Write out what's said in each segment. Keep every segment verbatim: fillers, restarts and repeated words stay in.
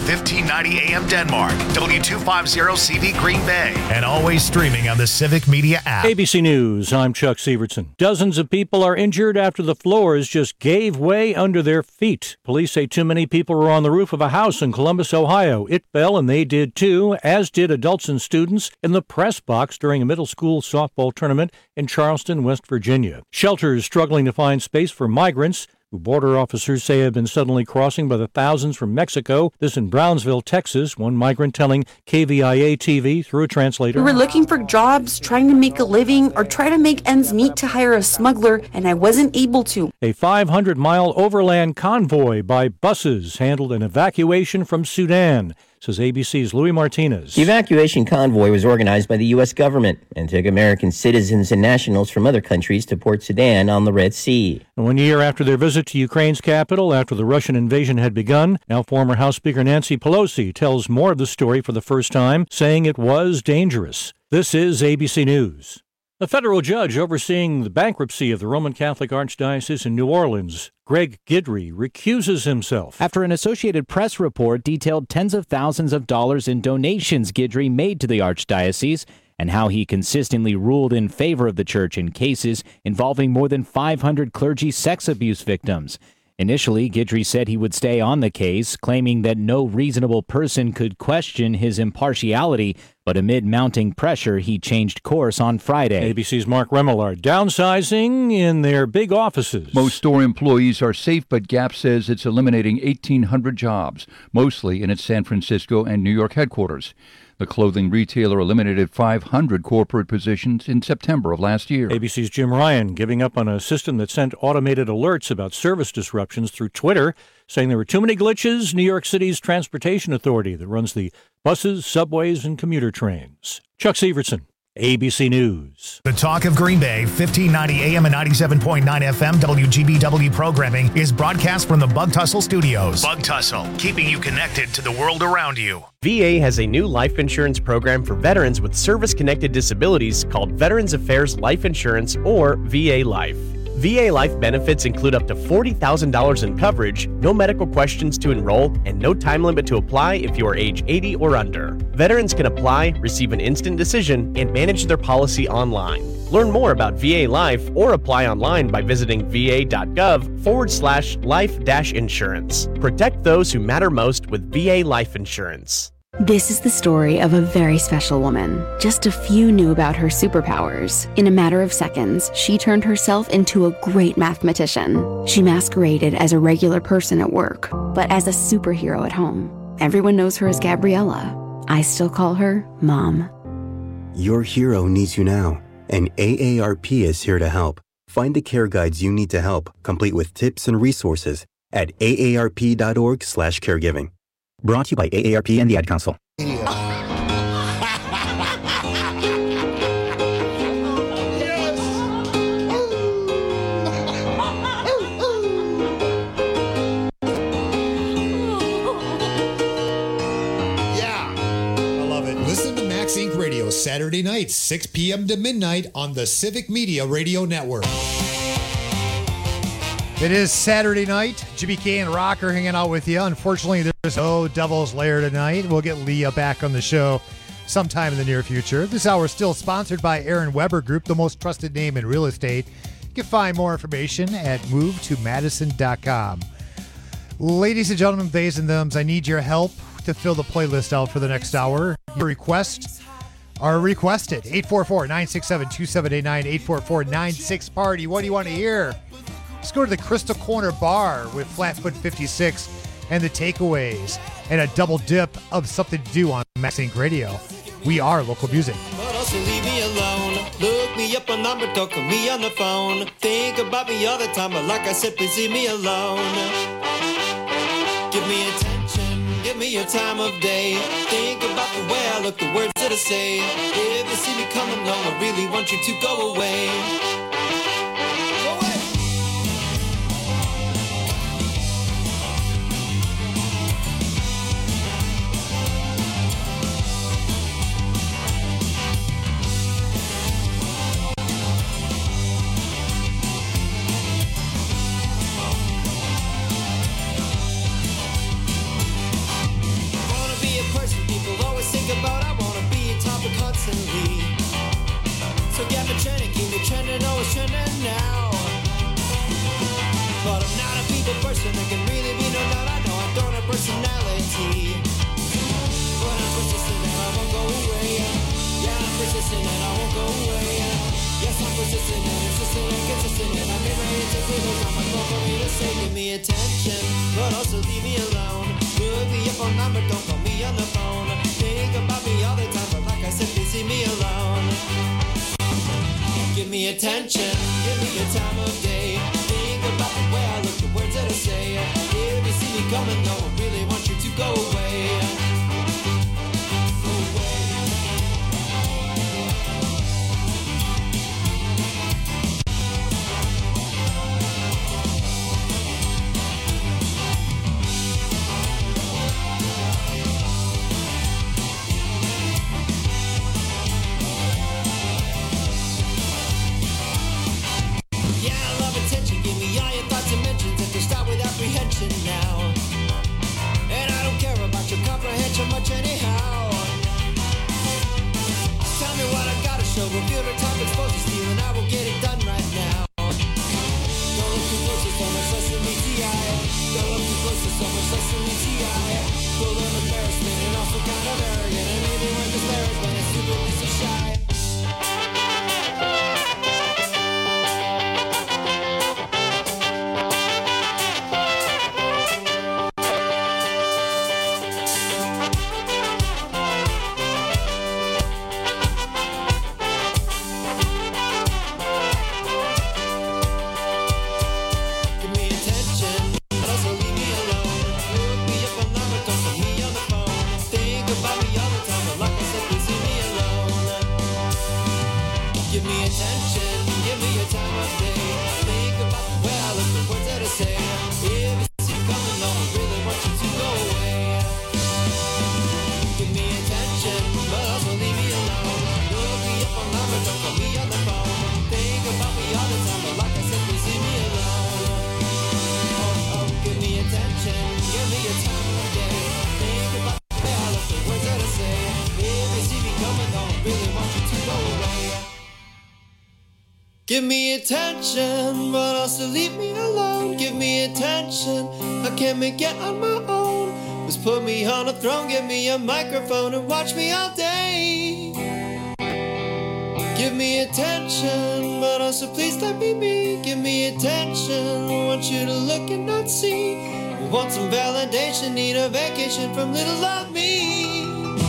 fifteen ninety A M Denmark, W two fifty C V Green Bay, and always streaming on the Civic Media app. A B C News, I'm Chuck Severson. Dozens of people are injured after the floors just gave way under their feet. Police say too many people were on the roof of a house in Columbus, Ohio. It fell, and they did too, as did adults and students in the press box during a middle school softball tournament in Charleston, West Virginia. Shelters struggling to find space for migrants who border officers say have been suddenly crossing by the thousands from Mexico. This in Brownsville, Texas. One migrant telling K V I A T V through a translator. We were looking for jobs, trying to make a living, or try to make ends meet to hire a smuggler, and I wasn't able to. A five hundred mile overland convoy by buses handled an evacuation from Sudan, says A B C's Louis Martinez. The evacuation convoy was organized by the U S government and took American citizens and nationals from other countries to Port Sudan on the Red Sea. One year after their visit to Ukraine's capital, after the Russian invasion had begun, now former House Speaker Nancy Pelosi tells more of the story for the first time, saying it was dangerous. This is A B C News. A federal judge overseeing the bankruptcy of the Roman Catholic Archdiocese in New Orleans, Greg Guidry, recuses himself after an Associated Press report detailed tens of thousands of dollars in donations Guidry made to the Archdiocese and how he consistently ruled in favor of the church in cases involving more than five hundred clergy sex abuse victims. Initially, Guidry said he would stay on the case, claiming that no reasonable person could question his impartiality, but amid mounting pressure, he changed course on Friday. A B C's Mark Remillard downsizing in their big offices. Most store employees are safe, but Gap says it's eliminating eighteen hundred jobs, mostly in its San Francisco and New York headquarters. The clothing retailer eliminated five hundred corporate positions in September of last year. A B C's Jim Ryan giving up on a system that sent automated alerts about service disruptions through Twitter, saying there were too many glitches. New York City's Transportation Authority that runs the buses, subways, and commuter trains. Chuck Severson, A B C News. The Talk of Green Bay, fifteen ninety A M and ninety-seven point nine F M W G B W programming is broadcast from the Bug Tussle Studios. Bug Tussle, keeping you connected to the world around you. V A has a new life insurance program for veterans with service-connected disabilities called Veterans Affairs Life Insurance, or V A Life. V A Life benefits include up to forty thousand dollars in coverage, no medical questions to enroll, and no time limit to apply if you are age eighty or under. Veterans can apply, receive an instant decision, and manage their policy online. Learn more about V A Life or apply online by visiting va.gov forward slash life dash insurance. Protect those who matter most with V A Life Insurance. This is the story of a very special woman. Just a few knew about her superpowers. In a matter of seconds, she turned herself into a great mathematician. She masqueraded as a regular person at work, but as a superhero at home. Everyone knows her as Gabriella. I still call her Mom. Your hero needs you now, and A A R P is here to help. Find the care guides you need to help, complete with tips and resources at aarp.org slash caregiving. Brought to you by A A R P and the Ad Council. Incorporated. Radio Saturday nights, six p.m. to midnight on the Civic Media Radio Network. It is Saturday night. Jimmy K and Rocker hanging out with you. Unfortunately, there's no Devil's Lair tonight. We'll get Leah back on the show sometime in the near future. This hour is still sponsored by Aaron Weber Group, the most trusted name in real estate. You can find more information at move to madison dot com. Ladies and gentlemen, theys and thems, I need your help to fill the playlist out for the next hour. Your requests are requested. eight four four, nine six seven, two seven eight nine, eight four four, nine six party. What do you want to hear? Let's go to the Crystal Corner Bar with Flatfoot fifty-six and the Takeaways and a double dip of something to do on Max Inc Radio. We are local music. But also leave me alone. Look me up on number, talk to me on the phone. Think about me all the time, but like I said, please leave me alone. Give me attention, give me your time of day. Think about the way I look, the words that I say. If you see me coming along, I really want you to go away. persistent and insistent and consistent, and I'm ready to see there's not much more for me to say. Give me attention, but also leave me alone. Look me up on number, don't call me on the phone. Think about me all the time, but like I said, please leave me alone. Give me attention, give me your time of day. Think about the way I look, the words that I say. If you see me coming, no, I really want you to go away. Go away. Now, and I don't care about your comprehension much anyhow. Tell me what I gotta show, reveal the top exposed to steal, and I will get it done right now. Don't look too close to so much less than E T I. Don't look too close to so much less than E T I. Full of embarrassment and also kind of arrogant, and maybe when this there when it's stupidly so shy. Give me attention, but also leave me alone. Give me attention, I can't make it on my own. Just put me on a throne, give me a microphone and watch me all day. Give me attention, but also please let me be. Give me attention, I want you to look and not see. I want some validation, need a vacation from little old me.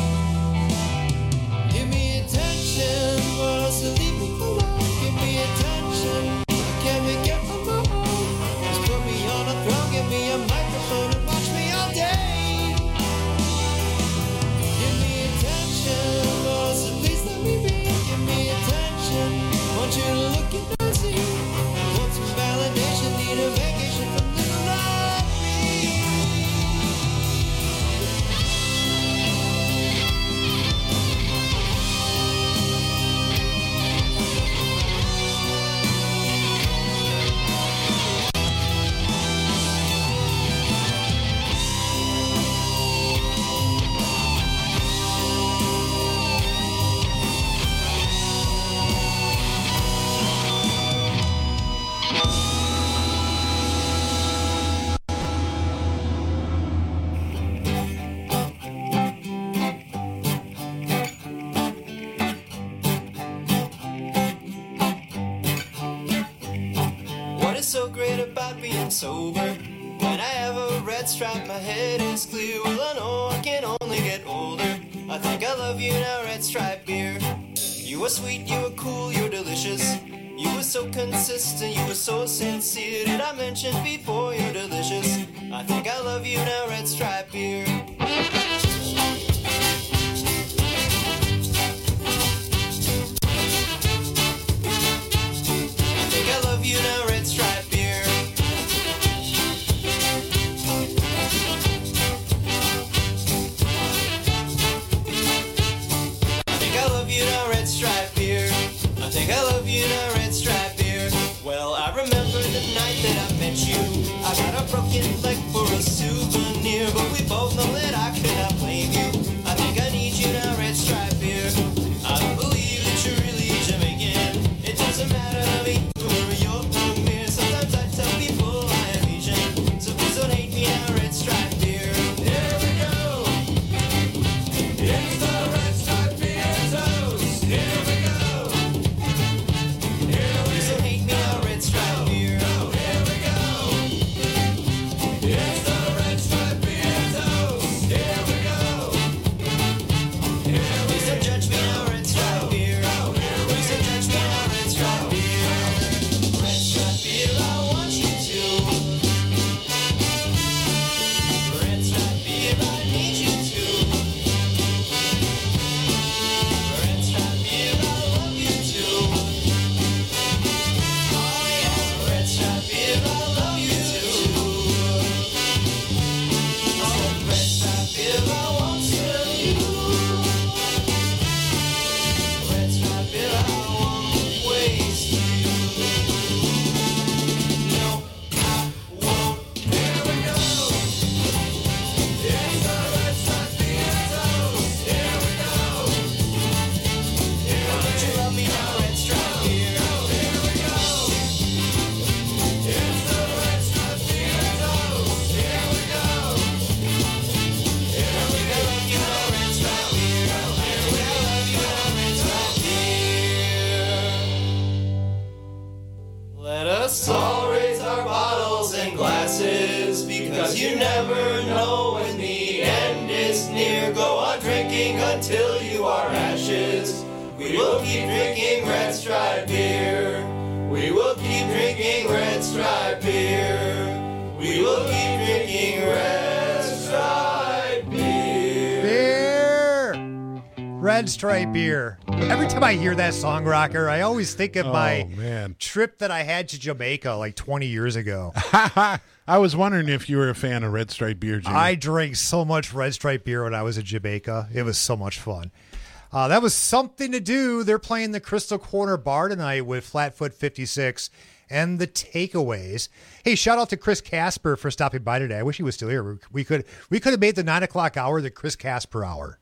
Give me attention, but also leave me alone. Give me attention, I can't make it on my own. Just put me on a throne, give me a microphone and watch me all day. Give me attention, but also please let me be. Give me attention, want you to look and not see. Want some validation, need a vacation from little old me. So great about being sober. When I have a red stripe, my head is clear. Well, I know I can only get older. I think I love you now, red stripe beer. You were sweet, you were cool, you were delicious. You were so consistent, you were so sincere. Did I mention before you're delicious? I think I love you now, red stripe beer. You know, red stripe beer. I think I love you now, red stripe beer. I think I love you now, red stripe beer. Well, I remember the night that I met you. I got a broken leg for a souvenir, but we both know that I will keep drinking Red Stripe beer. We will keep drinking Red Stripe beer. We will keep drinking Red Stripe beer. Beer! Red Stripe beer. Every time I hear that song, Rocker, I always think of Oh, my man. trip that I had to Jamaica like twenty years ago. I was wondering if you were a fan of Red Stripe beer, Jimmy. I drank so much Red Stripe beer when I was in Jamaica. It was so much fun. Uh, that was something to do. They're playing the Crystal Corner Bar tonight with Flatfoot fifty-six and the Takeaways. Hey, shout out to Chris Casper for stopping by today. I wish he was still here. We could we could have made the nine o'clock hour the Chris Casper hour.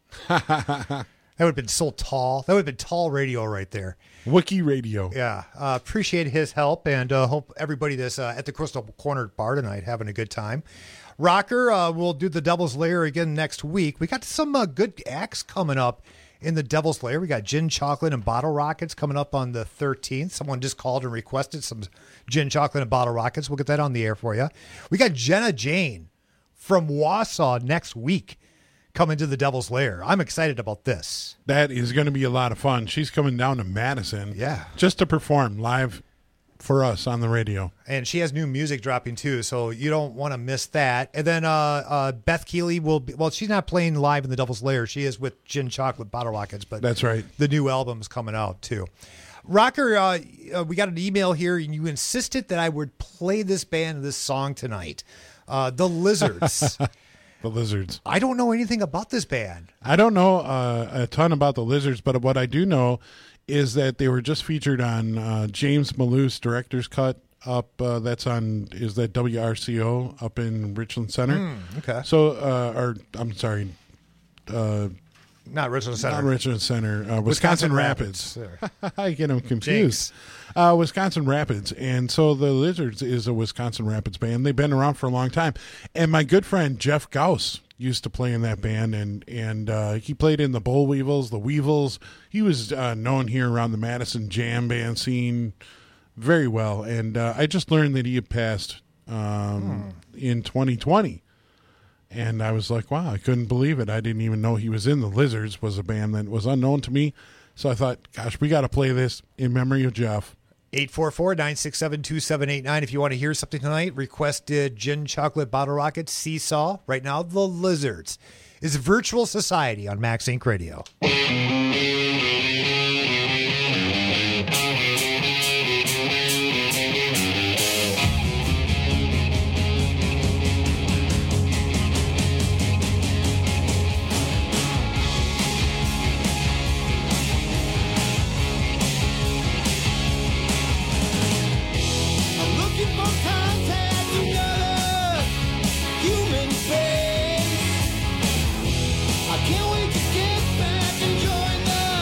That would have been so tall. That would have been tall radio right there. Wiki radio. Yeah. Uh, appreciate his help, and uh, hope everybody that's uh, at the Crystal Corner Bar tonight having a good time. Rocker, uh, we'll do the Devil's Lair again next week. We got some uh, good acts coming up in the Devil's Lair. We got Gin Chocolate and Bottle Rockets coming up on the thirteenth. Someone just called and requested some Gin Chocolate and Bottle Rockets. We'll get that on the air for you. We got Jenna Jane from Wausau next week coming to the Devil's Lair. I'm excited about this. That is going to be a lot of fun. She's coming down to Madison. Yeah. Just to perform live for us on the radio. And she has new music dropping too, so you don't want to miss that. And then uh, uh, Beth Keeley will be, well, she's not playing live in the Devil's Lair. She is with Gin Chocolate Bottle Rockets, but that's right. The new album's coming out too. Rocker, uh, uh, we got an email here, and you insisted that I would play this band, this song tonight. Uh, the Lizards. The Lizards. I don't know anything about this band. I don't know uh, a ton about the Lizards, but what I do know is that they were just featured on uh, James Maloof's director's cut up. Uh, that's on, is that W R C O up in Richland Center? Mm, okay. So, uh, or I'm sorry. Uh, Not Richland Center. Not Richland Center. Uh, Wisconsin, Wisconsin Rapids. Rapids. I get them confused. Uh, Wisconsin Rapids. And so the Lizards is a Wisconsin Rapids band. They've been around for a long time. And my good friend Jeff Gauss used to play in that band, and and uh, he played in the Boll Weevils, the Weevils. He was uh, known here around the Madison jam band scene very well. And uh, I just learned that he had passed um, hmm. in twenty twenty. And I was like, wow, I couldn't believe it. I didn't even know he was in the Lizards, was a band that was unknown to me. So I thought, gosh, we got to play this in memory of Jeff. eight four four, nine six seven, two seven eight nine. If you want to hear something tonight, requested Gin Chocolate Bottle Rocket, Seesaw. Right now, the Lizards is Virtual Society on Max Inc Radio. Can't wait to get back and join the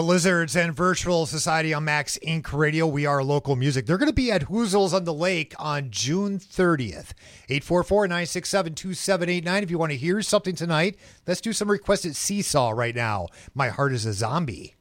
The Lizards and Virtual Society on Max Incorporated. Radio. We are local music. They're going to be at Hoozles on the Lake on June thirtieth. eight four four, nine six seven, two seven eight nine. If you want to hear something tonight, let's do some requested Seesaw right now. My Heart is a Zombie.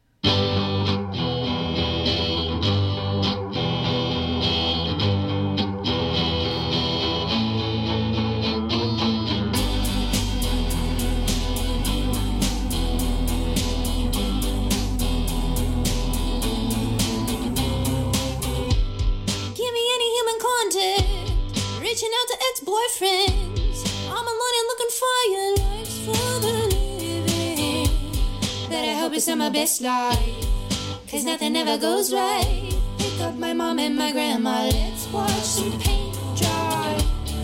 Reaching out to ex-boyfriends. I'm alone and looking for your life's for the living. But I hope it's not my best life, cause nothing ever goes right. Pick up my mom and my grandma, let's watch some paint dry.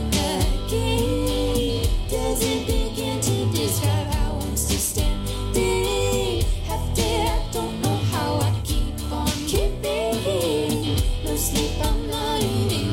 Again, does it begin to describe how I'm still standing? After I don't know how I keep on keeping. No sleep, I'm not eating.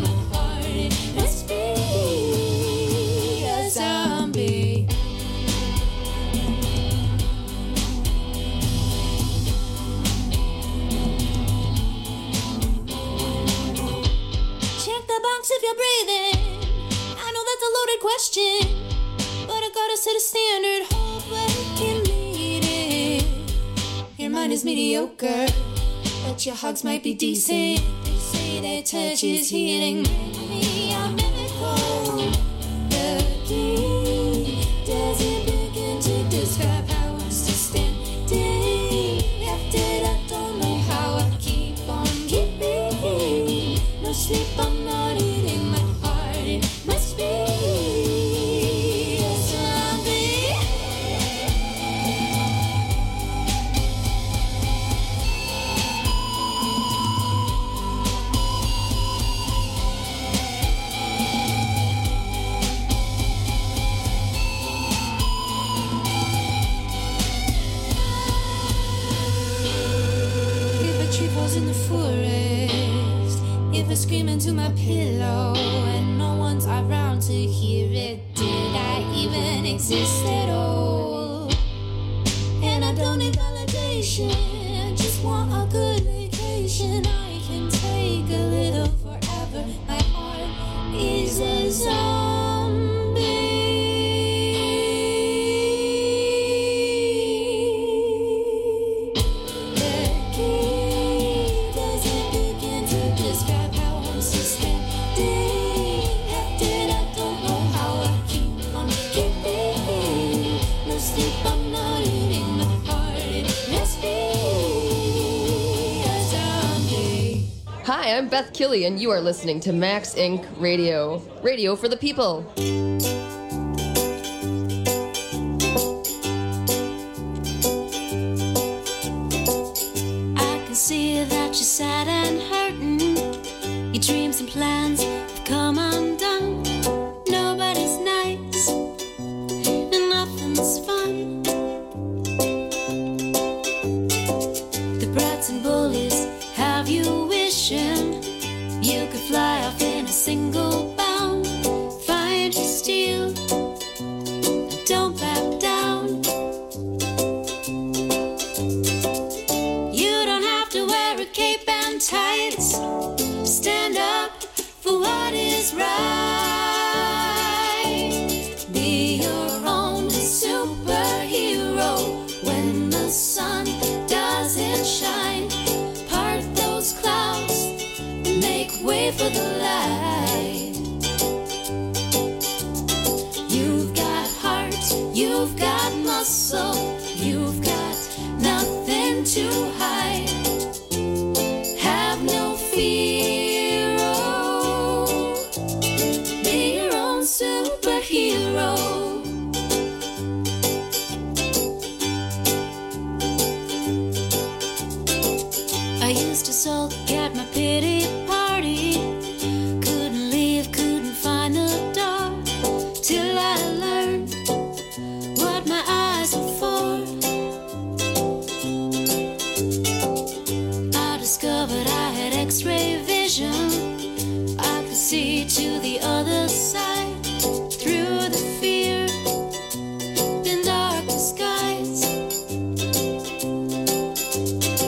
If you're breathing, I know that's a loaded question, but I gotta set a standard, hope I can meet it. Your mind is mediocre, but your hugs might be decent. They say that touch is healing, maybe I'm miracle. The key doesn't begin to describe how I'm still standing. After I don't know how I keep on keeping. No sleep, I'm not eating. In the forest, if I scream into my pillow and no one's around to hear it, did I even exist at all? And I don't need validation, just want a good vacation. I can take a little forever. My heart is a zombie. Hi, I'm Beth Killy, and you are listening to Max Incorporated. Radio. Radio for the people. I can see that you're sad and hurting. Your dreams and plans have come undone. Nobody's nice, and nothing's fun. The brats and bullies have you wishing you could fly off in a single bound. Find your steel and don't back down. You don't have to wear a cape and tights. Stand up for what is right. Be your own superhero when the sun doesn't shine. Part those clouds, make way for the light. You've got heart, you've got muscle, you've got nothing to hide. Have no fear, oh, be your own superhero. I used to sulk at my pity party. Couldn't leave, couldn't find the door. Till I learned what my eyes were for. I discovered I had x-ray vision. I could see to the other side. Through the fear in dark skies.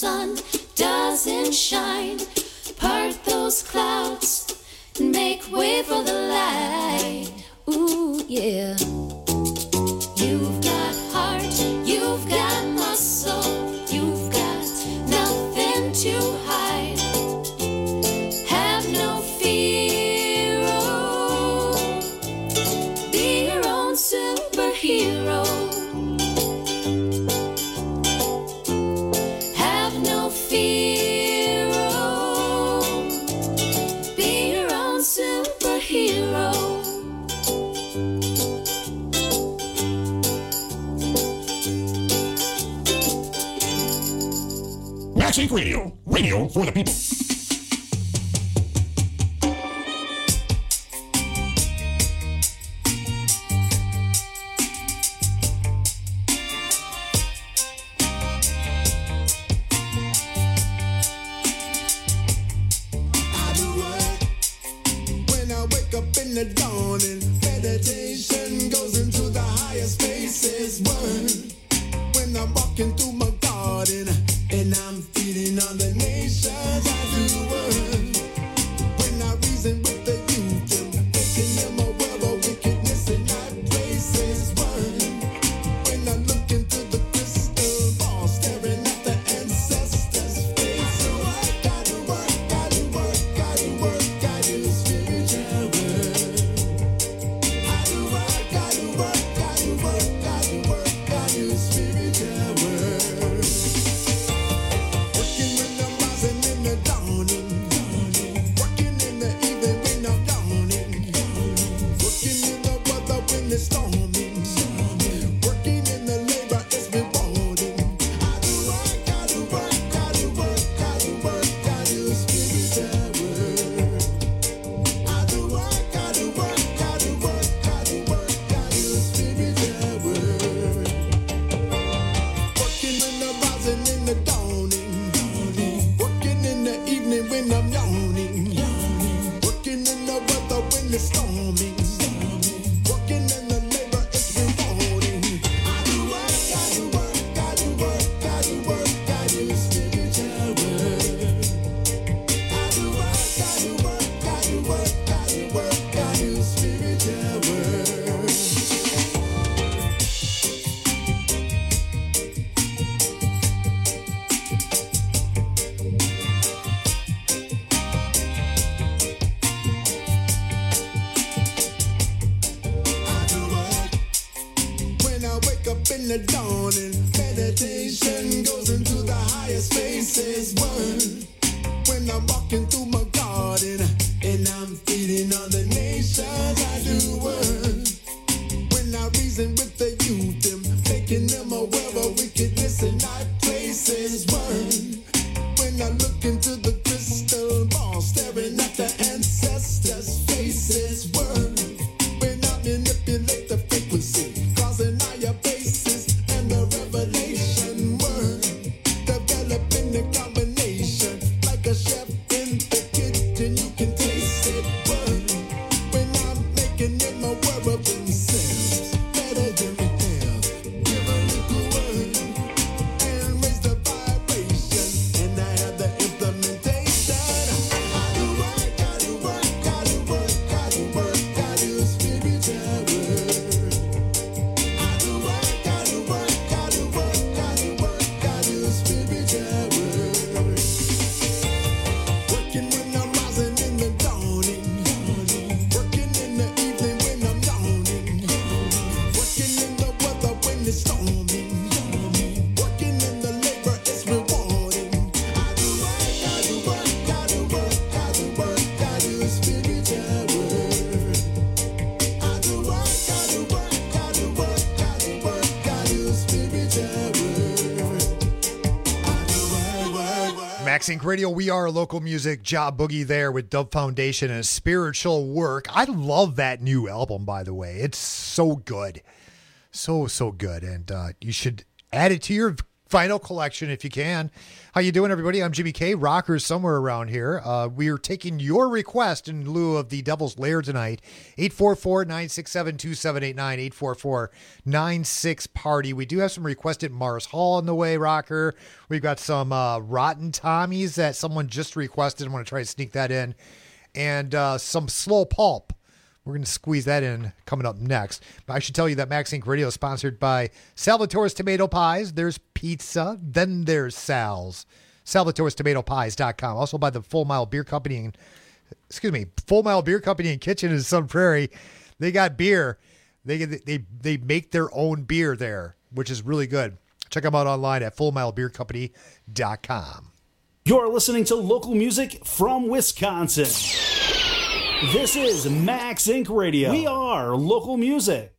sun doesn't shine. Part those clouds and make way for the light. Ooh, yeah. You've got heart, you've got muscle, you've got nothing to hide. Have no fear, oh, be your own superhero. Have no fear, oh, be your own superhero. Max Inc Radio, radio for the people. The dawning meditation goes into the higher spaces. One, when I'm walking through my garden and I'm feeding on the nations, I do one. When I reason with the youth, I'm making them aware of wickedness in high places. One, when I look into the crystal ball, staring at the ancestors' face. So I gotta work, gotta work, gotta work, gotta do spiritual work. Max Inc Radio, we are local music. Job Boogie there with Dove Foundation and Spiritual Work. I love that new album, by the way. It's so good. So, so good. And uh, you should add it to your vinyl collection if you can. How you doing, everybody? I'm Jimmy K. Rockers somewhere around here. Uh, we are taking your request in lieu of the Devil's Lair tonight. eight four four, nine six seven, two seven eight nine, eight four four, nine six party. We do have some requested Mars Hall on the way, Rocker. We've got some uh, Rotten Tommies that someone just requested. I'm going to try to sneak that in. And uh, some Slow Pulp. We're going to squeeze that in coming up next. But I should tell you that Max Inc Radio is sponsored by Salvatore's Tomato Pies. There's pizza, then there's Sal's. Salvatore's Tomato Pies dot com. Also by the Full Mile Beer Company and, excuse me, Full Mile Beer Company and Kitchen in Sun Prairie. They got beer. They they they make their own beer there, which is really good. Check them out online at Full Mile Beer Company dot com. You're listening to local music from Wisconsin. This is Max Inc Radio. We are local music.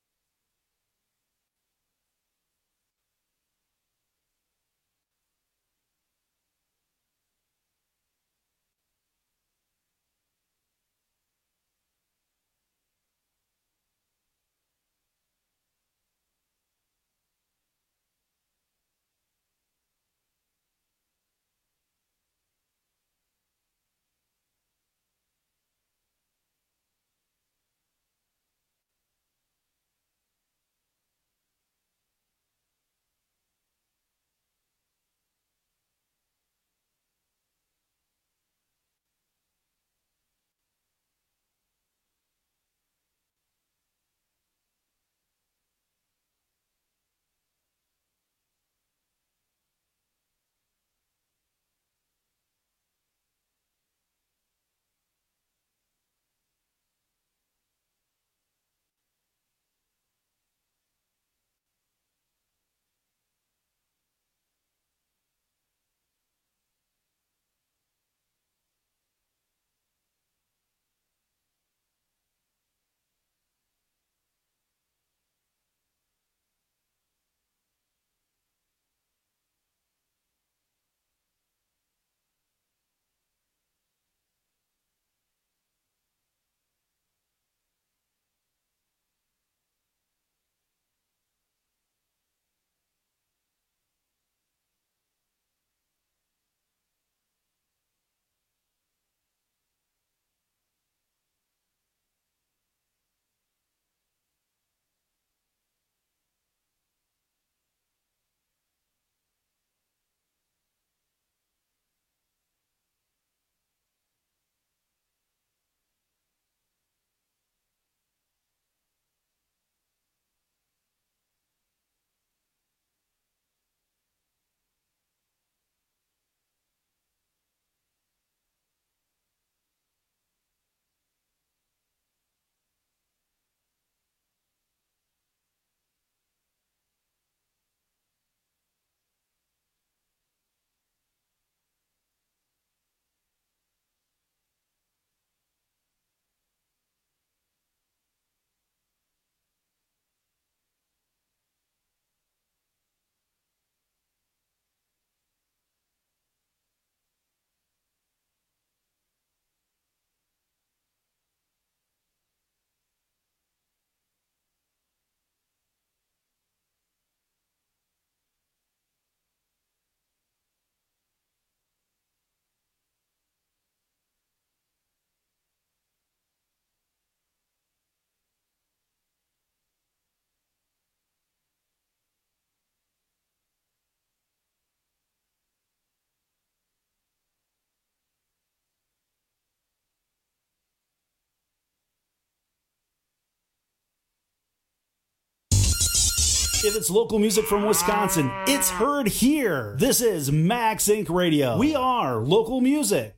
If it's local music from Wisconsin, it's heard here. This is Max Inc Radio. We are local music.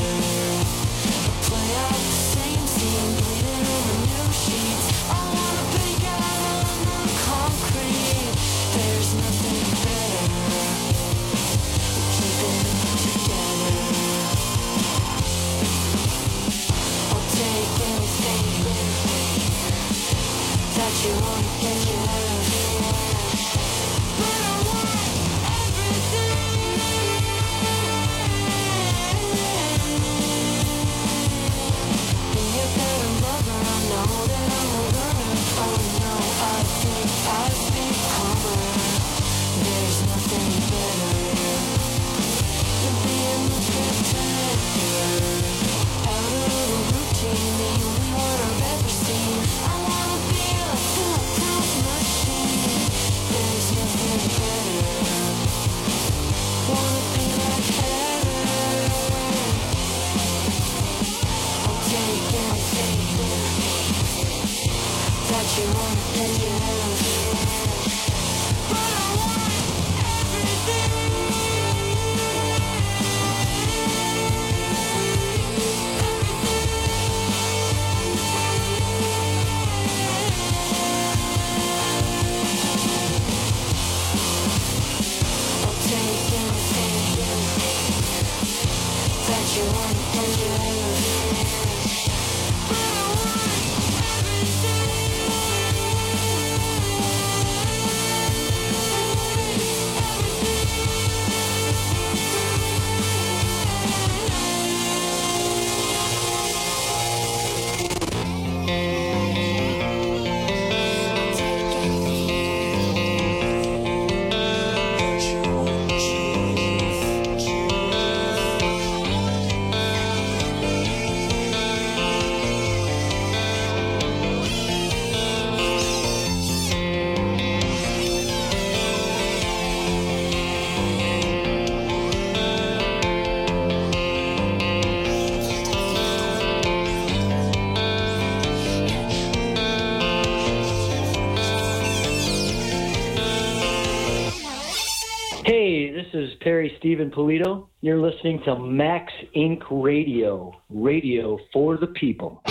Play out the same scene, bleeding in the new sheets. I wanna This is Perry Stephen Polito. You're listening to Max Incorporated. Radio, radio for the people.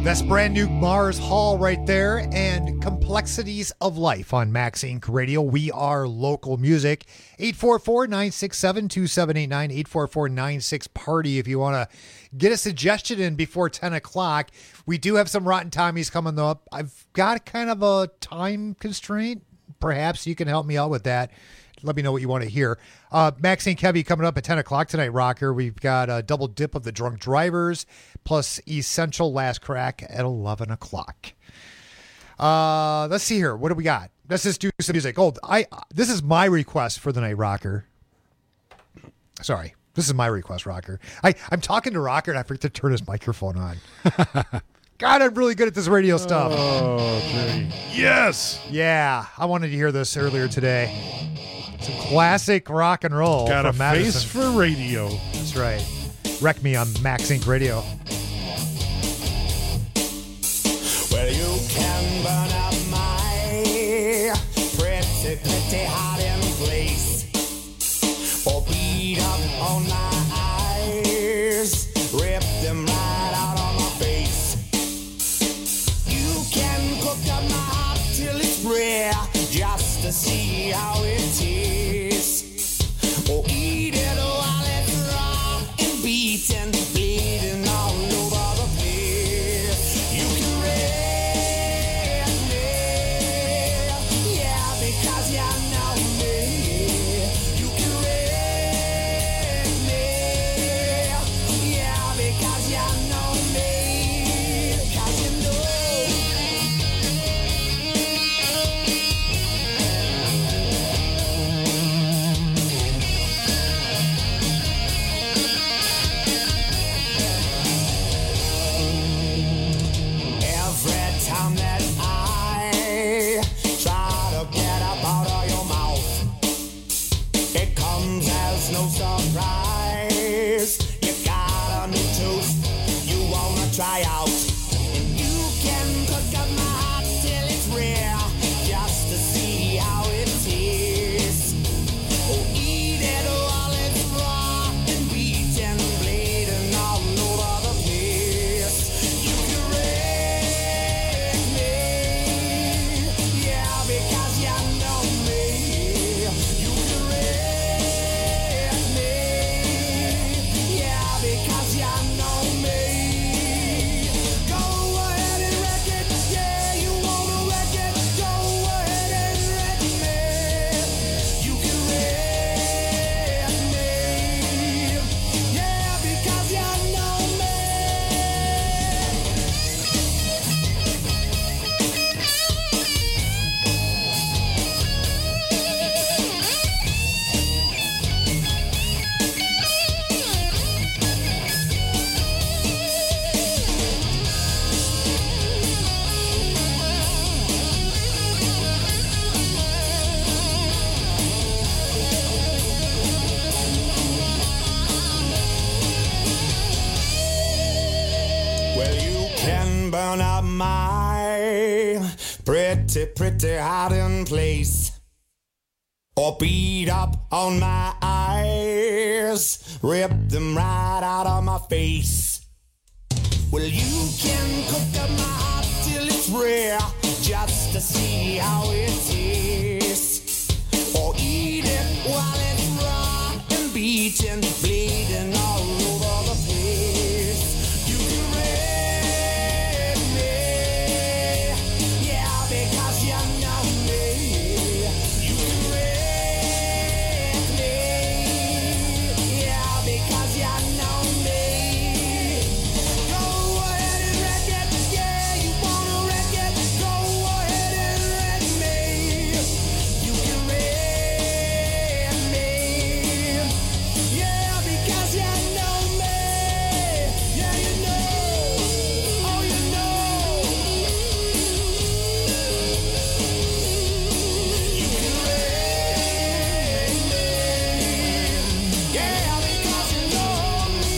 That's brand new Mars Hall right there, and Complexities of Life on Max Inc Radio. We are local music. eight four four, nine six seven, two seven eight nine, eight four four, nine six party if you want to get a suggestion in before ten o'clock. We do have some Rotten Tommies coming up. I've got kind of a time constraint. Perhaps you can help me out with that. Let me know what you want to hear. Uh, Max Inc Heavy coming up at ten o'clock tonight, Rocker. We've got a double dip of the Drunk Drivers plus Essential Last Crack at eleven o'clock. Uh, let's see here. What do we got? Let's just do some music. Oh, I this is my request for the night, Rocker. Sorry. This is my request, Rocker. I, I'm talking to Rocker and I forget to turn his microphone on. God, I'm really good at this radio stuff. Oh, gee. Yes. Yeah, I wanted to hear this earlier today. Some classic rock and roll. Got from a Madison. face for radio. That's right. Wreck Me on Max Inc Radio. Well, you can burn up my pretty, pretty hiding place, or beat up on my eyes, rip them right out on my face. You can cook up my heart till it's rare, just to see how it tastes, or eat it while it's raw and beaten, bleeding all over the place. You can rape me, yeah, because you know me. You can rape me, yeah, because you know me. Because you know. Every time that I try to get up out of your mouth, it comes as no surprise. You got a new tooth you wanna try out, and you can cook up my heart till it's rare, just to see how it tastes. Oh, eat it while it's raw and beaten, bleeding all over the place. You can rape me, yeah, because you know me. You can rape me, yeah, because you know me. Go ahead and wreck it, yeah, you wanna wreck it. Go ahead and wreck me. You can rape me, yeah, because you know me. Well, you can burn up my pretty, pretty hiding place, or beat up on my eyes, rip them right out of my face. Well, you can cook up my heart till it's rare, just to see how it tastes, or eat it while it's raw and beaten, bleeding all over the place. You can rape me, yeah, because you know me. You can rape me, yeah, because you know me. Go ahead and wreck it, yeah, you wanna wreck it. Go ahead and wreck me. You can rape me, yeah, because you know me. Yeah, you know, oh, you know. You can rape me, yeah, because you know me.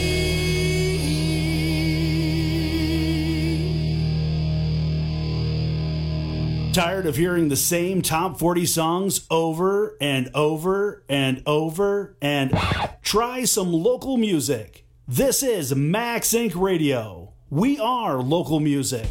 Tired of hearing the same top forty songs over and over and over and try some local music? This is Max Inc Radio. We are local music.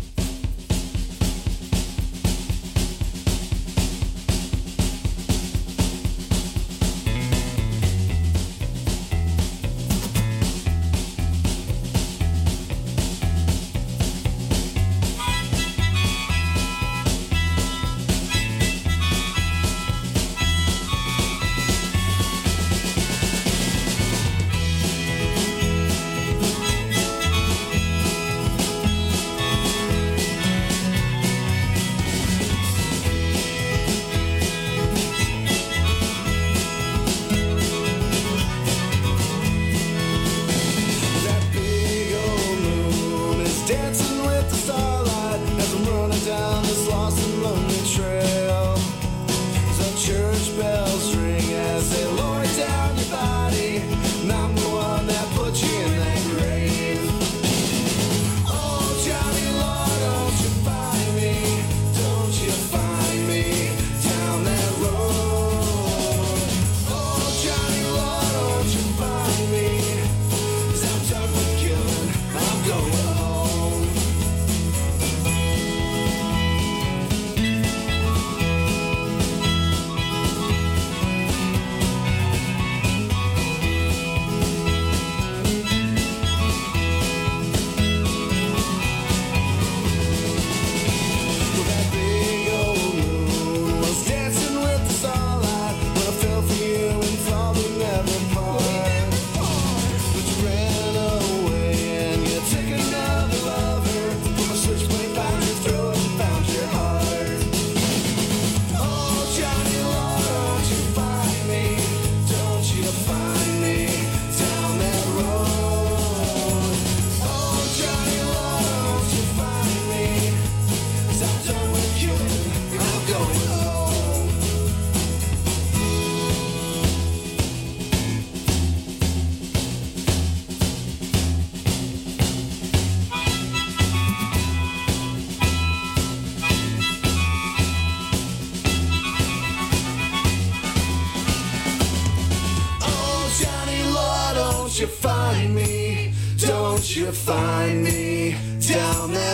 you find me, don't you find me down that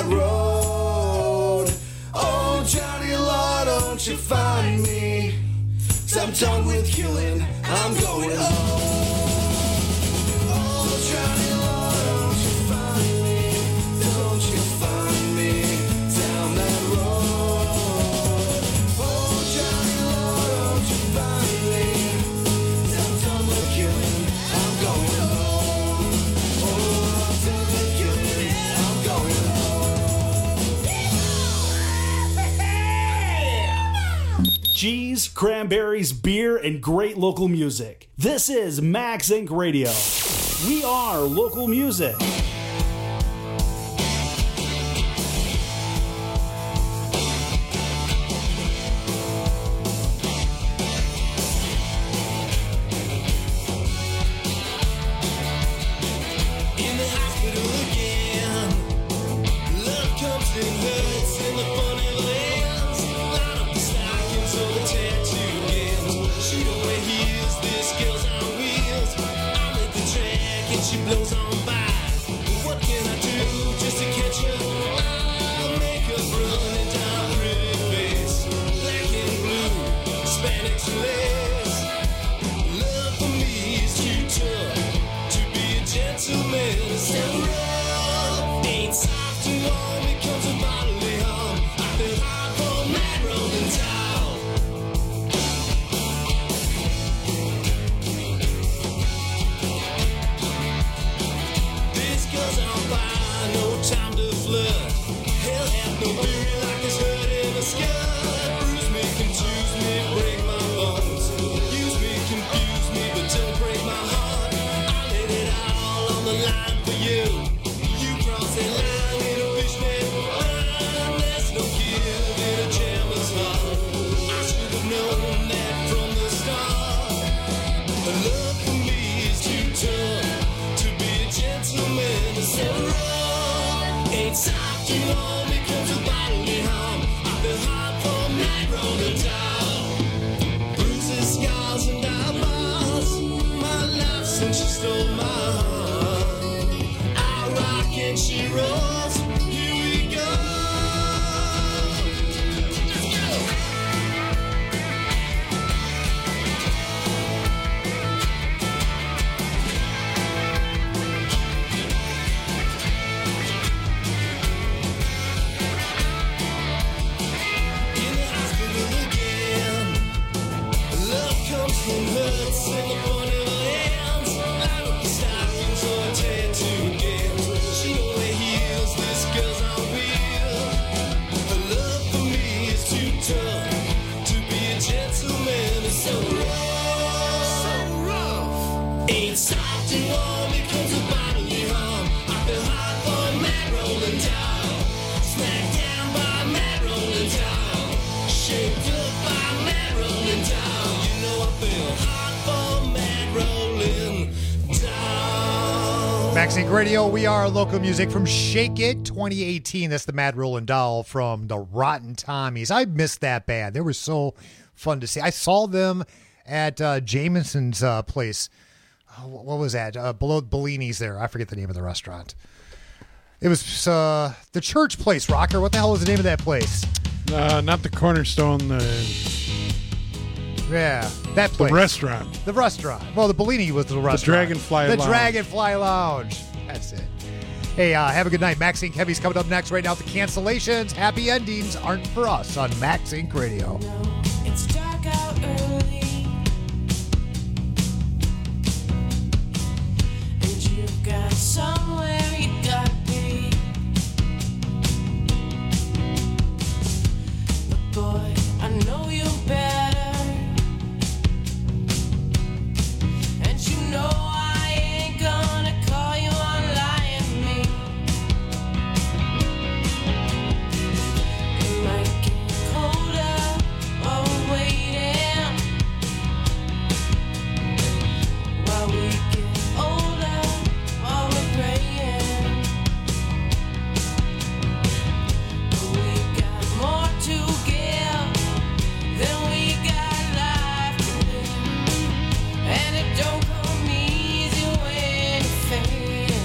road. Oh, Johnny Law, don't you find me, 'cause I'm done with killing, I'm going home. Oh, Johnny Law, don't you find me, don't you find me down that road. Oh, Johnny Law, don't you find me, 'cause I'm done with killing, I'm going home. Oh, I'm done with killing, I'm going home. Cheese, cranberries, beer, and great local music. This is Max Incorporated. Radio. We are local music. In the hospital again, love comes and hurts, and the fun never ends. Line up the stockings or the tattoo ends. Shoot away heels, this girl's on wheels. I'm at the track and she blows on by. What can I do just to catch her? I'll make her running down a pretty face. Black and blue, Spanish lace. Love for me is too tough to be a gentleman. Step rough, ain't soft and warm, it comes a bodily harm. I feel hardcore mad rolling down. This girl's on fire, no time to flirt. Hell have no theory like this hurt in a skirt. Bruise me, confuse me, break my bones. Use me, confuse me, but don't break my heart. I laid it all on the line for you. You cross that line in a fishnet line. There's no give in a jammer's heart. I should have known that from the start. But love for me is too tough to be a gentleman. It's so wrong. Ain't soft and warm, it comes with bodily harm. I feel hard for night rolling down. Bruises, scars, and dive bars. My life since she stole my heart. I rock and she rolls. Max Inc Radio, we are local music from Shake It twenty eighteen. That's the Mad Rollin' Doll from the Rotten Tommies. I missed that band. They were so fun to see. I saw them at uh, Jameson's uh, place. Oh, what was that? Uh, below Bellini's there. I forget the name of the restaurant. It was uh, the church place, Rocker. What the hell was the name of that place? Uh, not the Cornerstone. The yeah, that place. The restaurant. The restaurant. Well, the Bellini was the restaurant. The Dragonfly the Lounge. The Dragonfly Lounge. That's it. Hey, uh, have a good night. Max Inc Heavy's coming up next. Right now, the cancellations. Happy endings aren't for us on Max Inc Radio. It's dark out early, and you've got somewhere you gotta be. But boy, I know you better, and you know I ain't gonna call you on lying to me. It might get colder while we're waiting, while we get older, while we're praying. But we got more to give than we got life to live, and it don't come easy when you're fading.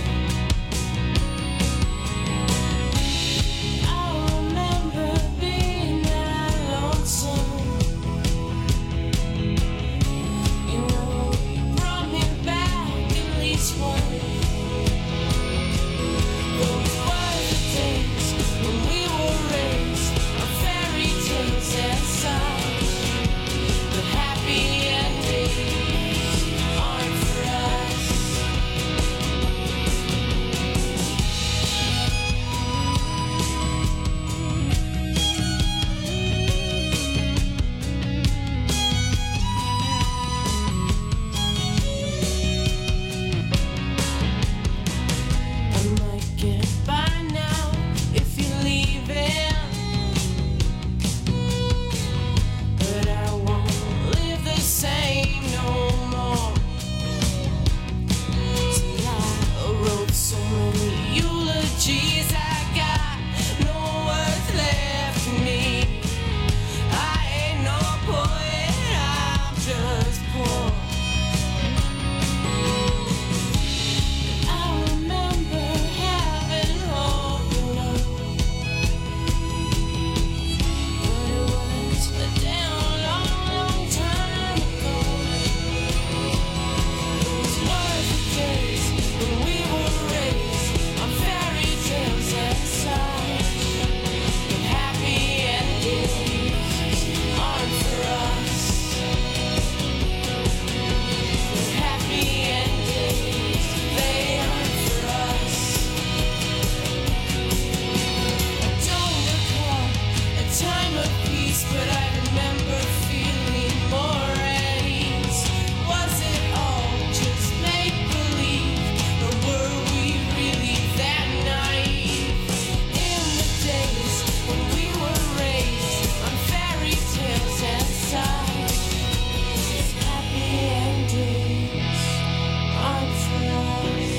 I remember being that lonesome. You know, you brought me back at least once. Those were the days when we were raised on fairy tales and songs. But happy endings aren't for us. I might get by now if you're leaving, but I won't live the same no more. See, I wrote so many eulogies, I got no words left to me. I ain't no poet, I'm just poor. I remember having hope, you know, but it was a damn long, long time ago. Those were the days when we were raised on fairy tales and songs. But happy endings aren't for us. But happy endings, they aren't for us. I don't recall a time of peace, but I remember feeling more at ease. Was it all just make-believe, or were we really that naive? In the days when we were raised on fairy tales and songs, happy endings aren't for us.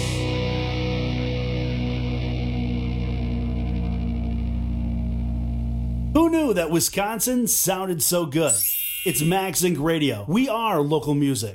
Who knew that Wisconsin sounded so good? It's Max Inc Radio. We are local music.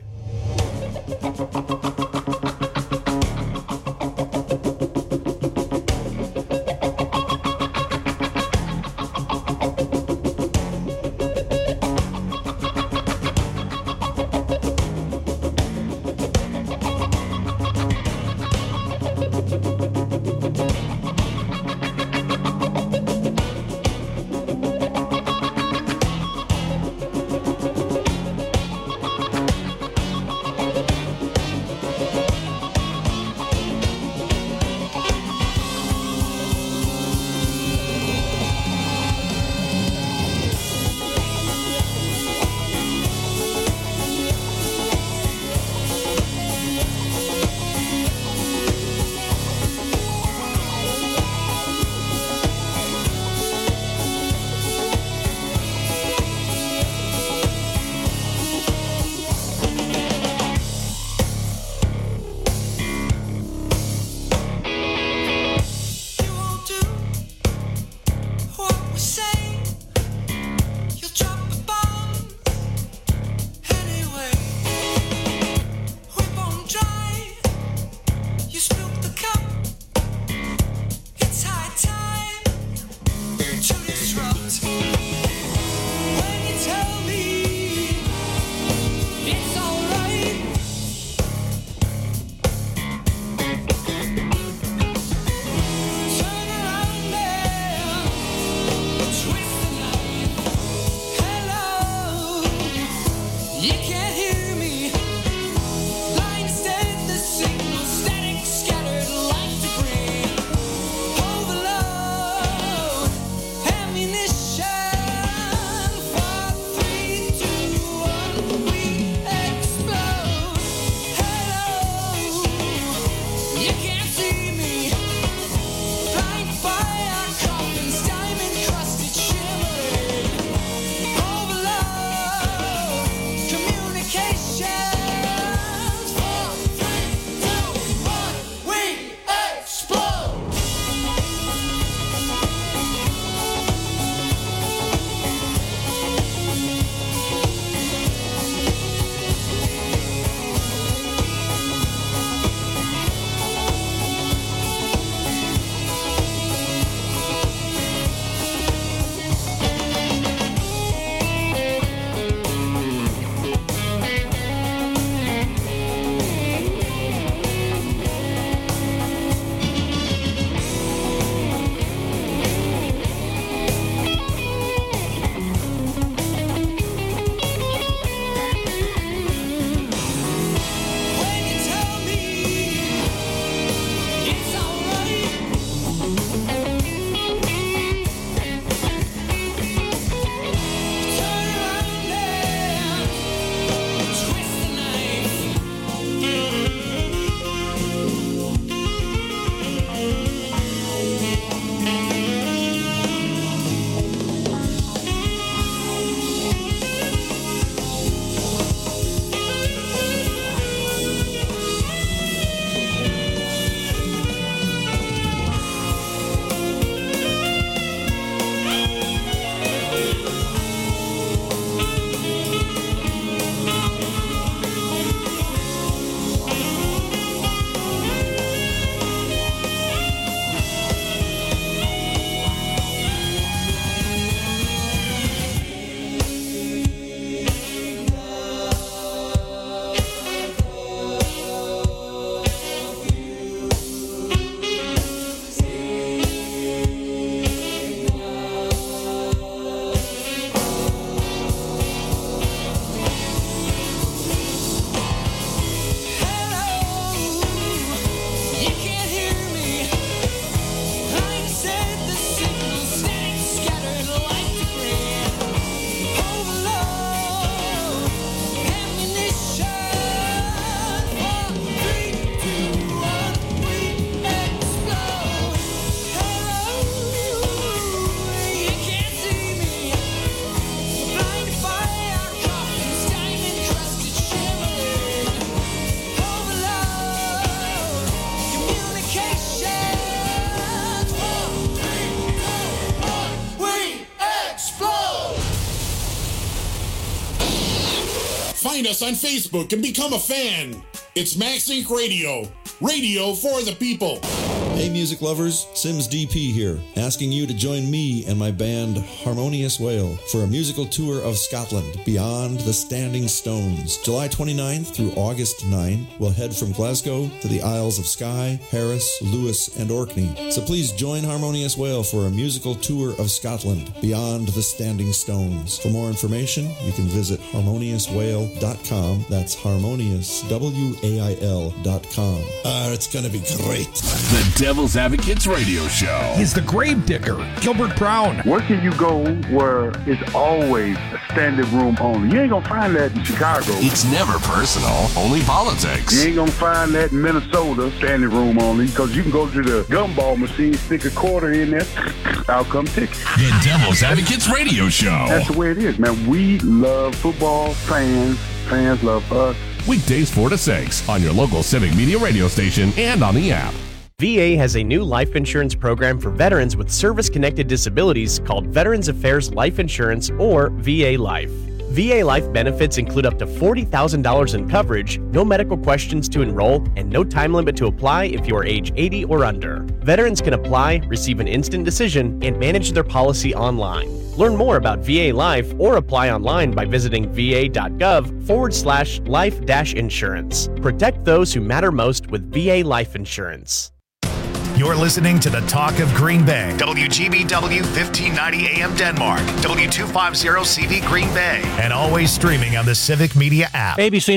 Find us on Facebook and become a fan. It's Max Inc Radio. Radio for the people. Hey music lovers, Sims D P here, asking you to join me and my band Harmonious Whale for a musical tour of Scotland beyond the Standing Stones. July twenty-ninth through August ninth, we'll head from Glasgow to the Isles of Skye, Harris, Lewis, and Orkney. So please join Harmonious Whale for a musical tour of Scotland beyond the Standing Stones. For more information, you can visit harmonious whale dot com. That's harmonious, W A I L dot com. Uh, it's going to be great. The Devil's Advocates Radio Show. He's the grave digger, Gilbert Brown. Where can you go where it's always a standing room only? You ain't gonna find that in Chicago. It's never personal, only politics. You ain't gonna find that in Minnesota, standing room only, because you can go to the gumball machine, stick a quarter in there, outcome ticket. The Devil's Advocates Radio Show. That's the way it is, man. We love football, fans, fans love us. Weekdays four to six on your local Civic Media radio station and on the app. V A has a new life insurance program for veterans with service-connected disabilities called Veterans Affairs Life Insurance, or V A Life. V A Life benefits include up to forty thousand dollars in coverage, no medical questions to enroll, and no time limit to apply if you are age eighty or under. Veterans can apply, receive an instant decision, and manage their policy online. Learn more about V A Life or apply online by visiting va.gov forward slash life dash insurance. Protect those who matter most with V A Life Insurance. You're listening to the Talk of Green Bay. W G B W fifteen ninety A M Denmark. W two fifty C V Green Bay. And always streaming on the Civic Media app. A B C